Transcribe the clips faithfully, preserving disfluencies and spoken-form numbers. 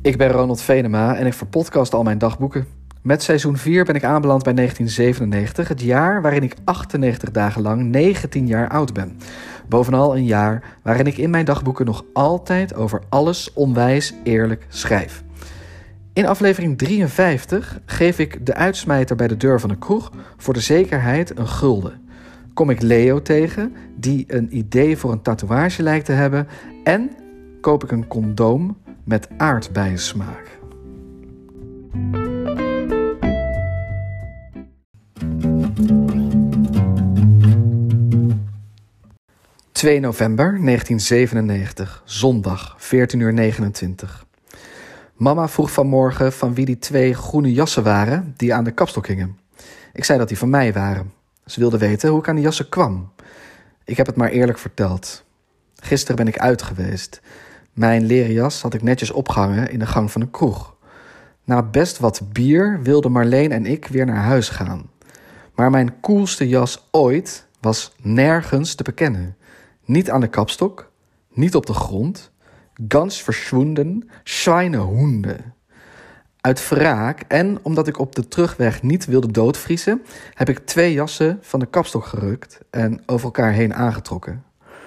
Ik ben Ronald Venema en ik verpodcast al mijn dagboeken. Met seizoen vier ben ik aanbeland bij negentien zevenennegentig, het jaar waarin ik achtennegentig dagen lang negentien jaar oud ben. Bovenal een jaar waarin ik in mijn dagboeken nog altijd over alles onwijs eerlijk schrijf. In aflevering drieënvijftig geef ik de uitsmijter bij de deur van een kroeg voor de zekerheid een gulden. Kom ik Leo tegen, die een idee voor een tatoeage lijkt te hebben, en koop ik een condoom met aardbeiensmaak. twee november negentien zevenennegentig, zondag, veertien uur negenentwintig. Mama vroeg vanmorgen van wie die twee groene jassen waren die aan de kapstok hingen. Ik zei dat die van mij waren. Ze wilde weten hoe ik aan die jassen kwam. Ik heb het maar eerlijk verteld. Gisteren ben ik uit geweest. Mijn leren jas had ik netjes opgehangen in de gang van een kroeg. Na best wat bier wilden Marleen en ik weer naar huis gaan. Maar mijn coolste jas ooit was nergens te bekennen. Niet aan de kapstok, niet op de grond. Ganz verschwunden, Schweinehoende. Uit wraak en omdat ik op de terugweg niet wilde doodvriezen, heb ik twee jassen van de kapstok gerukt en over elkaar heen aangetrokken.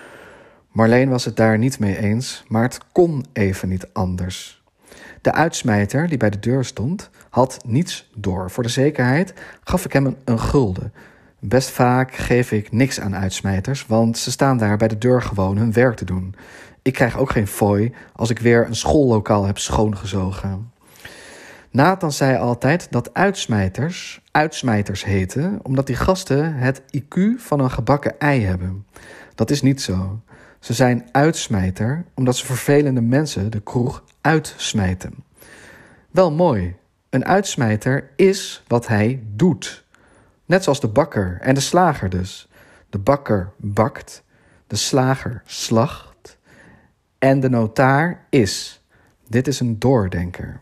Marleen was het daar niet mee eens, maar het kon even niet anders. De uitsmijter die bij de deur stond, had niets door. Voor de zekerheid gaf ik hem een, een gulden. Best vaak geef ik niks aan uitsmijters, want ze staan daar bij de deur gewoon hun werk te doen. Ik krijg ook geen fooi als ik weer een schoollokaal heb schoongezogen. Nathan zei altijd dat uitsmijters uitsmijters heten, omdat die gasten het I Q van een gebakken ei hebben. Dat is niet zo. Ze zijn uitsmijter omdat ze vervelende mensen de kroeg uitsmijten. Wel mooi. Een uitsmijter is wat hij doet. Net zoals de bakker en de slager dus. De bakker bakt, de slager slacht en de notaar is. Dit is een doordenker.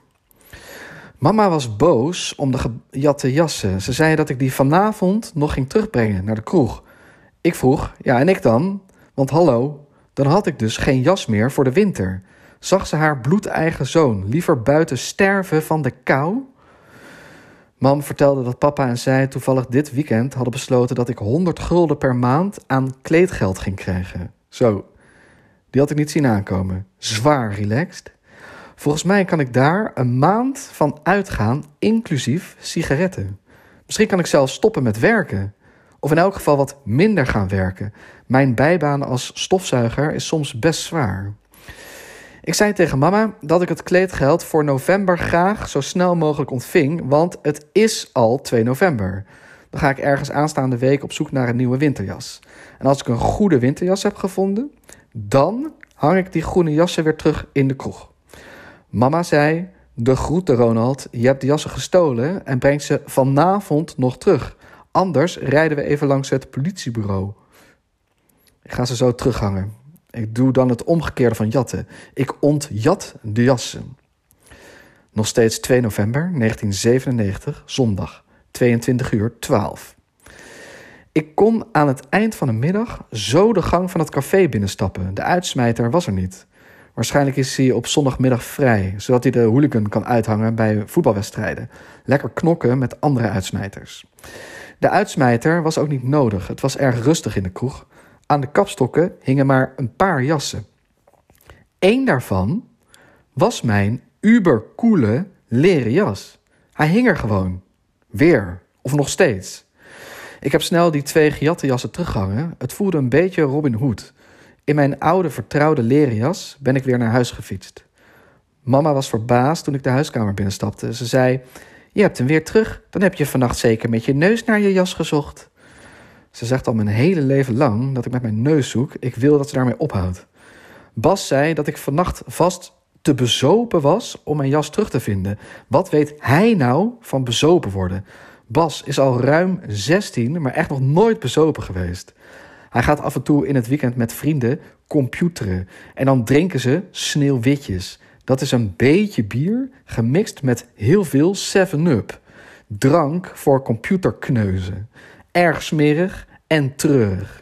Mama was boos om de gejatte jassen. Ze zei dat ik die vanavond nog ging terugbrengen naar de kroeg. Ik vroeg, ja en ik dan? Want hallo, dan had ik dus geen jas meer voor de winter. Zag ze haar bloedeigen zoon liever buiten sterven van de kou? Mam vertelde dat papa en zij toevallig dit weekend hadden besloten dat ik honderd gulden per maand aan kleedgeld ging krijgen. Zo, die had ik niet zien aankomen. Zwaar relaxed. Volgens mij kan ik daar een maand van uitgaan, inclusief sigaretten. Misschien kan ik zelfs stoppen met werken. Of in elk geval wat minder gaan werken. Mijn bijbaan als stofzuiger is soms best zwaar. Ik zei tegen mama dat ik het kleedgeld voor november graag zo snel mogelijk ontving, want het is al twee november. Dan ga ik ergens aanstaande week op zoek naar een nieuwe winterjas. En als ik een goede winterjas heb gevonden, dan hang ik die groene jassen weer terug in de kroeg. Mama zei, de groeten Ronald, je hebt de jassen gestolen en brengt ze vanavond nog terug. Anders rijden we even langs het politiebureau. Ik ga ze zo terughangen. Ik doe dan het omgekeerde van jatten. Ik ontjat de jassen. Nog steeds twee november negentien zevenennegentig, zondag, tweeëntwintig uur twaalf. Ik kon aan het eind van de middag zo de gang van het café binnenstappen. De uitsmijter was er niet. Waarschijnlijk is hij op zondagmiddag vrij, zodat hij de hooligan kan uithangen bij voetbalwedstrijden. Lekker knokken met andere uitsmijters. De uitsmijter was ook niet nodig. Het was erg rustig in de kroeg. Aan de kapstokken hingen maar een paar jassen. Eén daarvan was mijn ubercoole leren jas. Hij hing er gewoon. Weer. Of nog steeds. Ik heb snel die twee gejatte jassen teruggehangen. Het voelde een beetje Robin Hood. In mijn oude vertrouwde leren jas ben ik weer naar huis gefietst. Mama was verbaasd toen ik de huiskamer binnenstapte. Ze zei, je hebt hem weer terug. Dan heb je vannacht zeker met je neus naar je jas gezocht. Ze zegt al mijn hele leven lang dat ik met mijn neus zoek. Ik wil dat ze daarmee ophoudt. Bas zei dat ik vannacht vast te bezopen was om mijn jas terug te vinden. Wat weet hij nou van bezopen worden? Bas is al ruim zestien, maar echt nog nooit bezopen geweest. Hij gaat af en toe in het weekend met vrienden computeren. En dan drinken ze sneeuwwitjes. Dat is een beetje bier gemixt met heel veel seven up. Drank voor computerkneuzen. Erg smerig en treurig.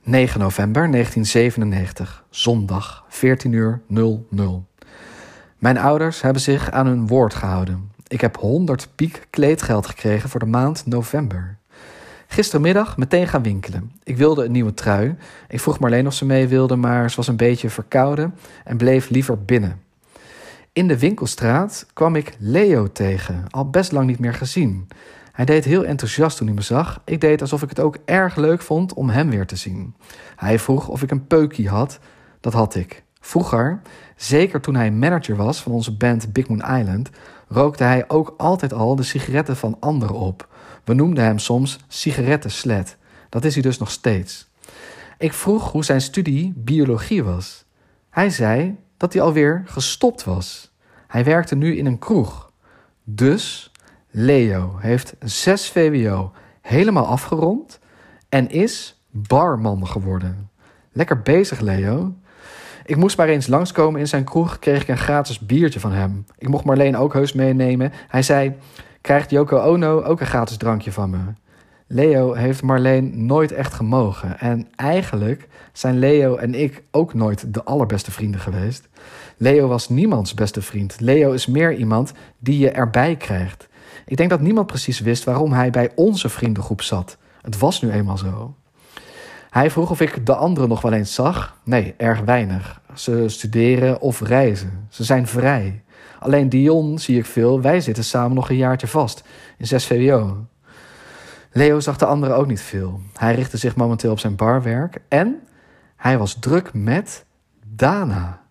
negen november negentien zevenennegentig, zondag, veertien uur nul nul. Mijn ouders hebben zich aan hun woord gehouden. Ik heb honderd piek kleedgeld gekregen voor de maand november. Gistermiddag meteen gaan winkelen. Ik wilde een nieuwe trui. Ik vroeg Marleen of ze mee wilde, maar ze was een beetje verkouden en bleef liever binnen. In de winkelstraat kwam ik Leo tegen, al best lang niet meer gezien. Hij deed heel enthousiast toen hij me zag. Ik deed alsof ik het ook erg leuk vond om hem weer te zien. Hij vroeg of ik een peukie had. Dat had ik. Vroeger, zeker toen hij manager was van onze band Big Moon Island, rookte hij ook altijd al de sigaretten van anderen op. We noemden hem soms sigarettensled. Dat is hij dus nog steeds. Ik vroeg hoe zijn studie biologie was. Hij zei dat hij alweer gestopt was. Hij werkte nu in een kroeg. Dus Leo heeft zes V W O helemaal afgerond en is barman geworden. Lekker bezig, Leo. Ik moest maar eens langskomen in zijn kroeg, kreeg ik een gratis biertje van hem. Ik mocht Marleen ook heus meenemen. Hij zei, krijgt Yoko Ono ook een gratis drankje van me? Leo heeft Marleen nooit echt gemogen. En eigenlijk zijn Leo en ik ook nooit de allerbeste vrienden geweest. Leo was niemands beste vriend. Leo is meer iemand die je erbij krijgt. Ik denk dat niemand precies wist waarom hij bij onze vriendengroep zat. Het was nu eenmaal zo. Hij vroeg of ik de anderen nog wel eens zag. Nee, erg weinig. Ze studeren of reizen. Ze zijn vrij. Alleen Dion zie ik veel. Wij zitten samen nog een jaartje vast. In zes V W O. Leo zag de anderen ook niet veel. Hij richtte zich momenteel op zijn barwerk. En hij was druk met Dana.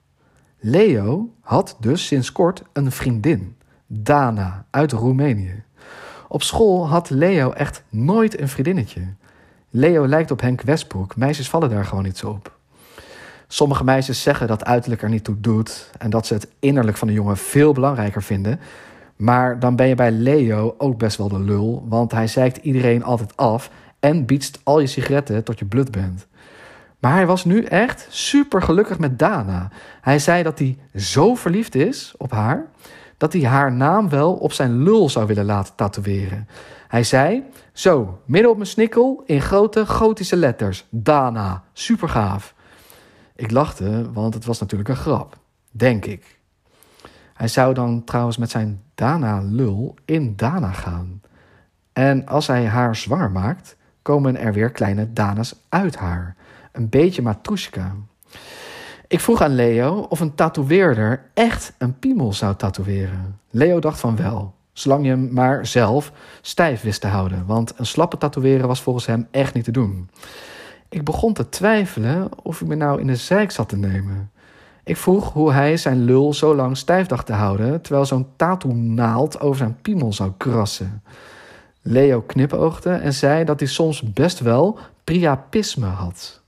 Leo had dus sinds kort een vriendin. Dana, uit Roemenië. Op school had Leo echt nooit een vriendinnetje. Leo lijkt op Henk Westbroek. Meisjes vallen daar gewoon niet zo op. Sommige meisjes zeggen dat uiterlijk er niet toe doet en dat ze het innerlijk van de jongen veel belangrijker vinden. Maar dan ben je bij Leo ook best wel de lul, want hij zeikt iedereen altijd af en bietst al je sigaretten tot je blut bent. Maar hij was nu echt super gelukkig met Dana. Hij zei dat hij zo verliefd is op haar, dat hij haar naam wel op zijn lul zou willen laten tatoeëren. Hij zei, zo, midden op mijn snikkel in grote gotische letters. Dana, super gaaf. Ik lachte, want het was natuurlijk een grap. Denk ik. Hij zou dan trouwens met zijn Dana-lul in Dana gaan. En als hij haar zwanger maakt, komen er weer kleine Dana's uit haar. Een beetje matroeska. Ik vroeg aan Leo of een tatoeëerder echt een piemel zou tatoeëren. Leo dacht van wel, zolang je hem maar zelf stijf wist te houden. Want een slappe tatoeëren was volgens hem echt niet te doen. Ik begon te twijfelen of hij me nou in de zeik zat te nemen. Ik vroeg hoe hij zijn lul zo lang stijf dacht te houden, terwijl zo'n tattoo-naald over zijn piemel zou krassen. Leo knipoogde en zei dat hij soms best wel priapisme had.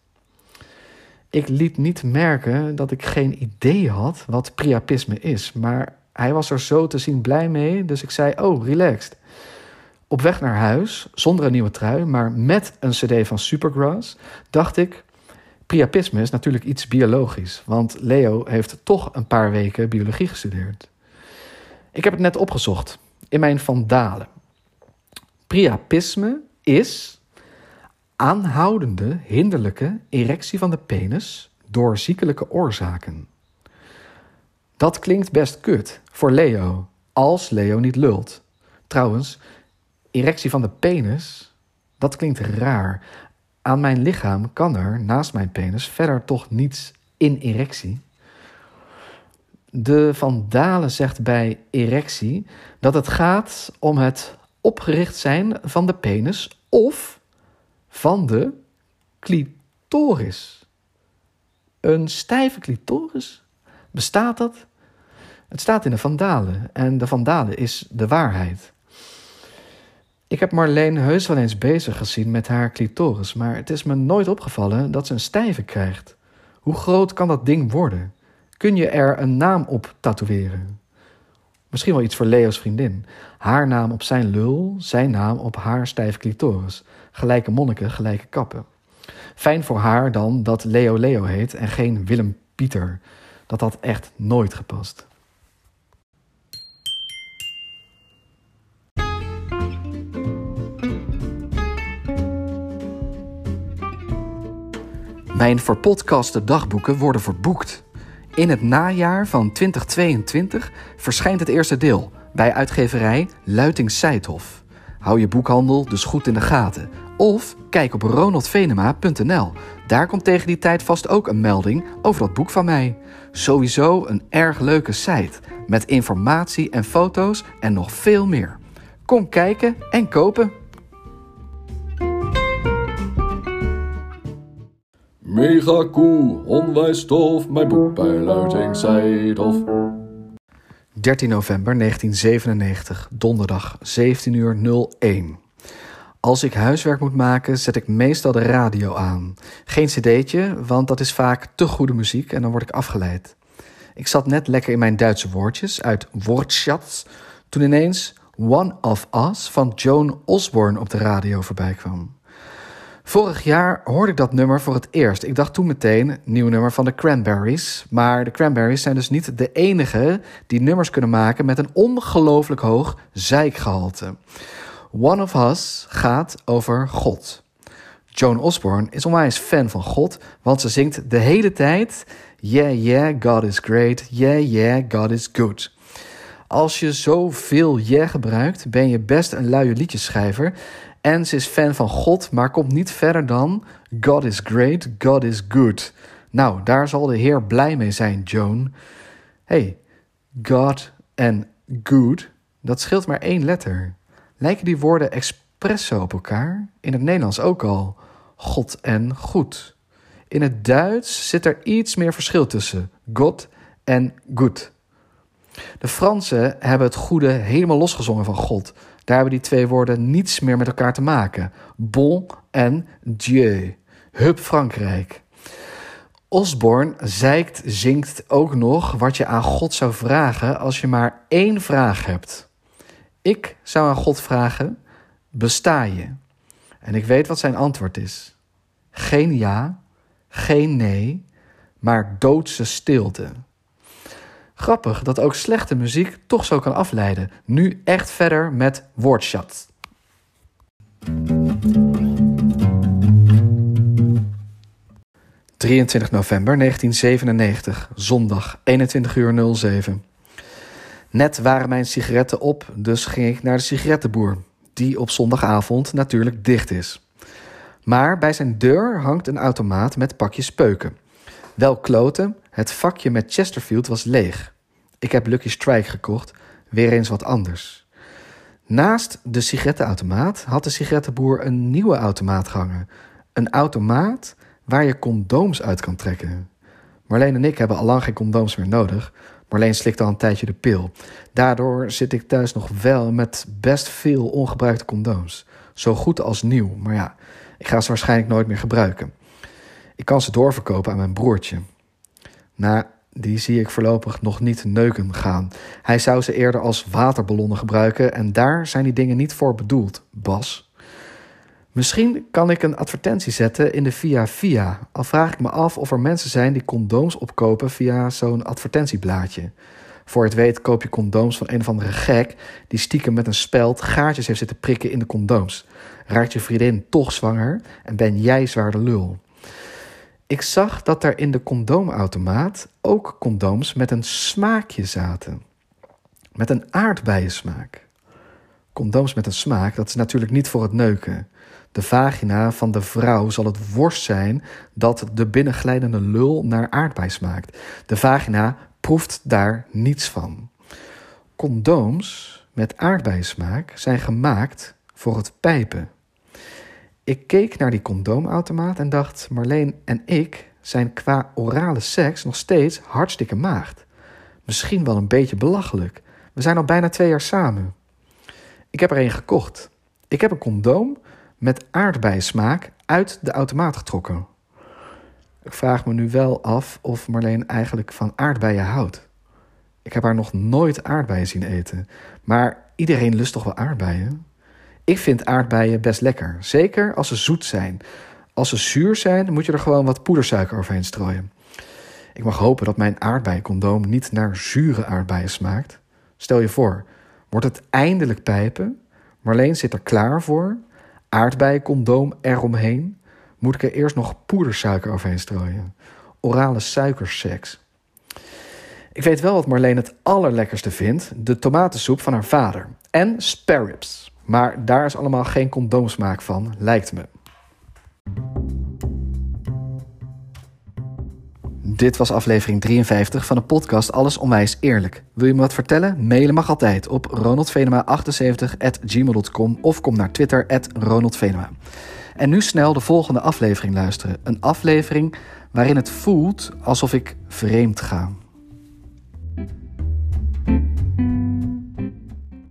Ik liet niet merken dat ik geen idee had wat priapisme is, maar hij was er zo te zien blij mee, dus ik zei, oh, relaxed. Op weg naar huis, zonder een nieuwe trui, maar met een cd van Supergrass, dacht ik, priapisme is natuurlijk iets biologisch, want Leo heeft toch een paar weken biologie gestudeerd. Ik heb het net opgezocht in mijn Vandalen. Priapisme is aanhoudende hinderlijke erectie van de penis door ziekelijke oorzaken. Dat klinkt best kut voor Leo, als Leo niet lult. Trouwens, erectie van de penis, dat klinkt raar. Aan mijn lichaam kan er, naast mijn penis, verder toch niets in erectie. De Van Dalen zegt bij erectie dat het gaat om het opgericht zijn van de penis of van de clitoris. Een stijve clitoris? Bestaat dat? Het staat in de Van Dalen en de Van Dalen is de waarheid. Ik heb Marleen heus wel eens bezig gezien met haar clitoris, maar het is me nooit opgevallen dat ze een stijve krijgt. Hoe groot kan dat ding worden? Kun je er een naam op tatoeëren? Misschien wel iets voor Leo's vriendin. Haar naam op zijn lul, zijn naam op haar stijve clitoris. Gelijke monniken, gelijke kappen. Fijn voor haar dan dat Leo Leo heet en geen Willem Pieter. Dat had echt nooit gepast. Mijn verpodcaste dagboeken worden verboekt. In het najaar van twintig tweeëntwintig verschijnt het eerste deel bij uitgeverij Luiting Seithof. Hou je boekhandel dus goed in de gaten. Of kijk op ronald venema punt n l. Daar komt tegen die tijd vast ook een melding over dat boek van mij. Sowieso een erg leuke site met informatie en foto's en nog veel meer. Kom kijken en kopen. Mega cool, onwijs tof, mijn boek bij Luiting Seithof. dertien november negentien zevenennegentig, donderdag, zeventien uur nul één. Als ik huiswerk moet maken, zet ik meestal de radio aan. Geen cd'tje, want dat is vaak te goede muziek en dan word ik afgeleid. Ik zat net lekker in mijn Duitse woordjes uit Wortschatz, toen ineens One of Us van Joan Osborne op de radio voorbij kwam. Vorig jaar hoorde ik dat nummer voor het eerst. Ik dacht toen meteen, nieuw nummer van de Cranberries. Maar de Cranberries zijn dus niet de enige die nummers kunnen maken met een ongelooflijk hoog zeikgehalte. One of Us gaat over God. Joan Osborne is onwijs fan van God, want ze zingt de hele tijd Yeah, yeah, God is great. Yeah, yeah, God is good. Als je zoveel yeah gebruikt, ben je best een luie liedjesschrijver. En ze is fan van God, maar komt niet verder dan God is great, God is good. Nou, daar zal de Heer blij mee zijn, Joan. Hey, God en good, dat scheelt maar één letter. Lijken die woorden expresso op elkaar? In het Nederlands ook al. God en goed. In het Duits zit er iets meer verschil tussen God en good. De Fransen hebben het goede helemaal losgezongen van God. Daar hebben die twee woorden niets meer met elkaar te maken. Bon en Dieu. Hup Frankrijk. Osborne zeikt, zingt ook nog wat je aan God zou vragen als je maar één vraag hebt. Ik zou aan God vragen, besta je? En ik weet wat zijn antwoord is. Geen ja, geen nee, maar doodse stilte. Grappig dat ook slechte muziek toch zo kan afleiden. Nu echt verder met Wortschatz. drieëntwintig november negentien zevenennegentig, zondag, eenentwintig uur nul zeven. Net waren mijn sigaretten op, dus ging ik naar de sigarettenboer, die op zondagavond natuurlijk dicht is. Maar bij zijn deur hangt een automaat met pakjes peuken. Wel kloten, het vakje met Chesterfield was leeg. Ik heb Lucky Strike gekocht, weer eens wat anders. Naast de sigarettenautomaat had de sigarettenboer een nieuwe automaat gehangen. Een automaat waar je condooms uit kan trekken. Marleen en ik hebben al lang geen condooms meer nodig. Marleen slikt al een tijdje de pil. Daardoor zit ik thuis nog wel met best veel ongebruikte condooms. Zo goed als nieuw, maar ja, ik ga ze waarschijnlijk nooit meer gebruiken. Ik kan ze doorverkopen aan mijn broertje. Nou, die zie ik voorlopig nog niet neuken gaan. Hij zou ze eerder als waterballonnen gebruiken en daar zijn die dingen niet voor bedoeld, Bas. Misschien kan ik een advertentie zetten in de Via Via. Al vraag ik me af of er mensen zijn die condooms opkopen via zo'n advertentieblaadje. Voor het weet koop je condooms van een of andere gek die stiekem met een speld gaatjes heeft zitten prikken in de condooms. Raakt je vriendin toch zwanger en ben jij zwaar de lul. Ik zag dat er in de condoomautomaat ook condooms met een smaakje zaten. Met een aardbeiensmaak. Condooms met een smaak, dat is natuurlijk niet voor het neuken. De vagina van de vrouw zal het worst zijn dat de binnenglijdende lul naar aardbei smaakt. De vagina proeft daar niets van. Condooms met aardbeiensmaak zijn gemaakt voor het pijpen. Ik keek naar die condoomautomaat en dacht, Marleen en ik zijn qua orale seks nog steeds hartstikke maagd. Misschien wel een beetje belachelijk. We zijn al bijna twee jaar samen. Ik heb er een gekocht. Ik heb een condoom met aardbeiensmaak uit de automaat getrokken. Ik vraag me nu wel af of Marleen eigenlijk van aardbeien houdt. Ik heb haar nog nooit aardbeien zien eten. Maar iedereen lust toch wel aardbeien? Ik vind aardbeien best lekker. Zeker als ze zoet zijn. Als ze zuur zijn, moet je er gewoon wat poedersuiker overheen strooien. Ik mag hopen dat mijn aardbeiencondoom niet naar zure aardbeien smaakt. Stel je voor, wordt het eindelijk pijpen? Marleen zit er klaar voor. Aardbeiencondoom eromheen. Moet ik er eerst nog poedersuiker overheen strooien? Orale suikerseks. Ik weet wel wat Marleen het allerlekkerste vindt. De tomatensoep van haar vader. En spare ribs. Maar daar is allemaal geen condoomsmaak van, lijkt me. Dit was aflevering drieënvijftig van de podcast Alles Onwijs Eerlijk. Wil je me wat vertellen? Mailen mag altijd op ronaldvenema achtenzeventig at gmail dot com of kom naar Twitter at ronaldvenema. En nu snel de volgende aflevering luisteren. Een aflevering waarin het voelt alsof ik vreemd ga.